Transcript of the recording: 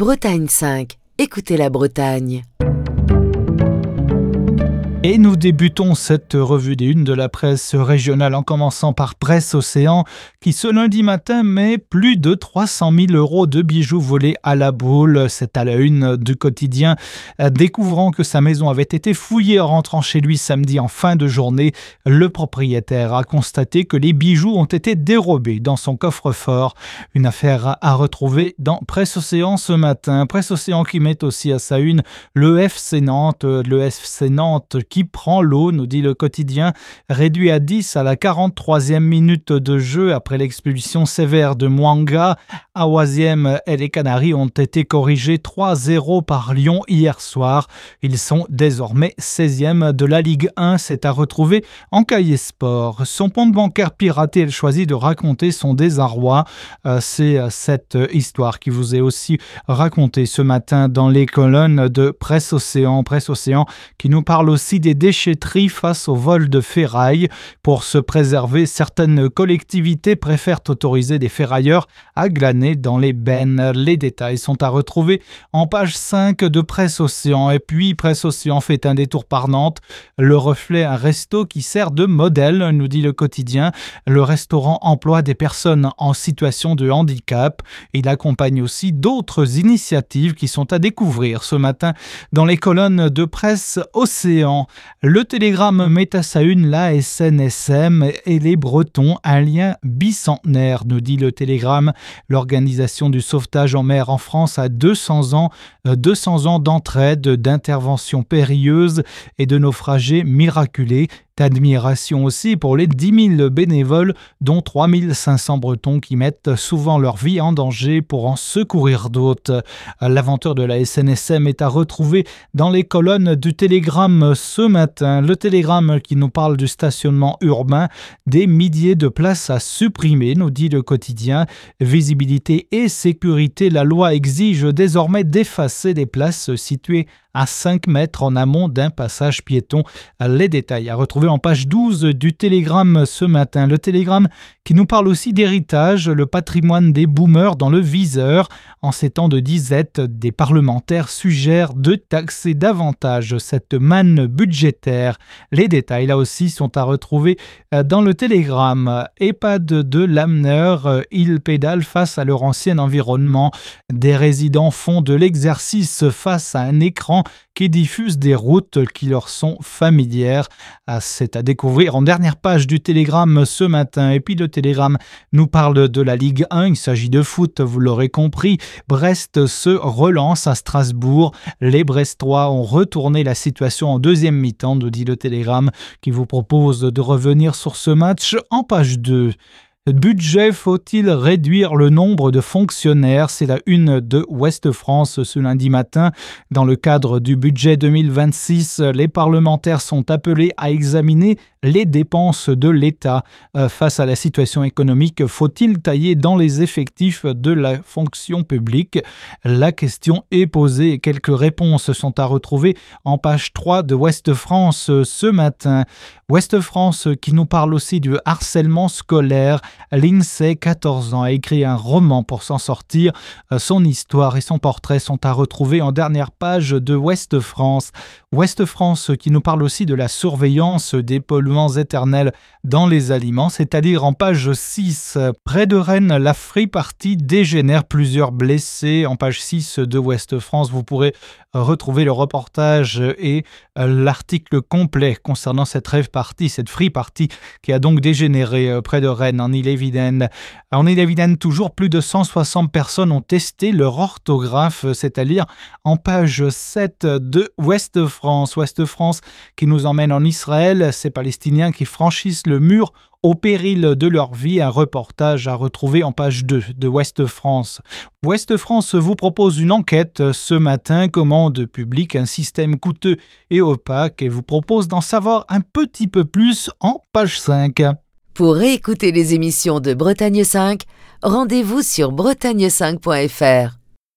Bretagne 5, écoutez la Bretagne. Et nous débutons cette revue des unes de la presse régionale en commençant par Presse Océan qui ce lundi matin met plus de 300 000 € de bijoux volés à la boule. C'est à la une du quotidien. Découvrant que sa maison avait été fouillée en rentrant chez lui samedi en fin de journée, le propriétaire a constaté que les bijoux ont été dérobés dans son coffre-fort. Une affaire à retrouver dans Presse Océan ce matin. Presse Océan qui met aussi à sa une le FC Nantes qui prend l'eau, nous dit le quotidien, réduit à 10 à la 43e minute de jeu après l'expulsion sévère de Mwanga. À Oisième et les Canaries ont été corrigés 3-0 par Lyon hier soir. Ils sont désormais 16e de la Ligue 1. C'est à retrouver en Cahier Sport. Son compte bancaire piraté, elle choisit de raconter son désarroi. C'est cette histoire qui vous est aussi racontée ce matin dans les colonnes de Presse Océan. Presse Océan qui nous parle aussi des déchetteries face au vol de ferraille. Pour se préserver, certaines collectivités préfèrent autoriser des ferrailleurs à glaner dans les bennes. Les détails sont à retrouver en page 5 de Presse Océan. Et puis, Presse Océan fait un détour par Nantes. Le Reflet, un resto qui sert de modèle, nous dit le quotidien. Le restaurant emploie des personnes en situation de handicap. Il accompagne aussi d'autres initiatives qui sont à découvrir ce matin dans les colonnes de Presse Océan. Le Télégramme met à sa une la SNSM et les Bretons, un lien bicentenaire, nous dit le Télégramme. L'organisation du sauvetage en mer en France a 200 ans d'entraide, d'interventions périlleuses et de naufragés miraculés. D'admiration aussi pour les 10 000 bénévoles, dont 3 500 Bretons qui mettent souvent leur vie en danger pour en secourir d'autres. L'aventure de la SNSM est à retrouver dans les colonnes du Télégramme ce matin. Le Télégramme qui nous parle du stationnement urbain, des milliers de places à supprimer, nous dit le quotidien. Visibilité et sécurité, la loi exige désormais d'effacer des places situées à 5 mètres en amont d'un passage piéton. Les détails à retrouver en page 12 du Télégramme ce matin. Le Télégramme qui nous parle aussi d'héritage, le patrimoine des boomers dans le viseur. En ces temps de disette, des parlementaires suggèrent de taxer davantage cette manne budgétaire. Les détails là aussi sont à retrouver dans le Télégramme. EHPAD de Lamner, ils pédalent face à leur ancien environnement. Des résidents font de l'exercice face à un écran qui diffuse des routes qui leur sont familières. C'est à découvrir en dernière page du Télégramme ce matin. Et puis le Télégramme nous parle de la Ligue 1. Il s'agit de foot, vous l'aurez compris. Brest se relance à Strasbourg. Les Brestois ont retourné la situation en deuxième mi-temps, nous dit le Télégramme, qui vous propose de revenir sur ce match en page 2. Budget, faut-il réduire le nombre de fonctionnaires? C'est la une de Ouest France ce lundi matin. Dans le cadre du budget 2026, les parlementaires sont appelés à examiner les dépenses de l'État. Face à la situation économique, faut-il tailler dans les effectifs de la fonction publique? La question est posée et quelques réponses sont à retrouver en page 3 de Ouest France ce matin. Ouest France qui nous parle aussi du harcèlement scolaire. L'INSEE, 14 ans, a écrit un roman pour s'en sortir. Son histoire et son portrait sont à retrouver en dernière page de Ouest France. Ouest France qui nous parle aussi de la surveillance des polluants éternels dans les aliments, c'est-à-dire en page 6. Près de Rennes, la Free Party dégénère, plusieurs blessés. En page 6 de Ouest France, vous pourrez retrouver le reportage et l'article complet concernant cette rave party, cette Free Party qui a donc dégénéré près de Rennes en Ille-et-Vilaine. En Ille-et-Vilaine, toujours plus de 160 personnes ont testé leur orthographe, c'est-à-dire en page 7 de Ouest France. Ouest France qui nous emmène en Israël, ces Palestiniens qui franchissent le mur au péril de leur vie, un reportage à retrouver en page 2 de Ouest France. Ouest France vous propose une enquête ce matin, commande publique, un système coûteux et opaque, et vous propose d'en savoir un petit peu plus en page 5. Pour réécouter les émissions de Bretagne 5, rendez-vous sur bretagne5.fr.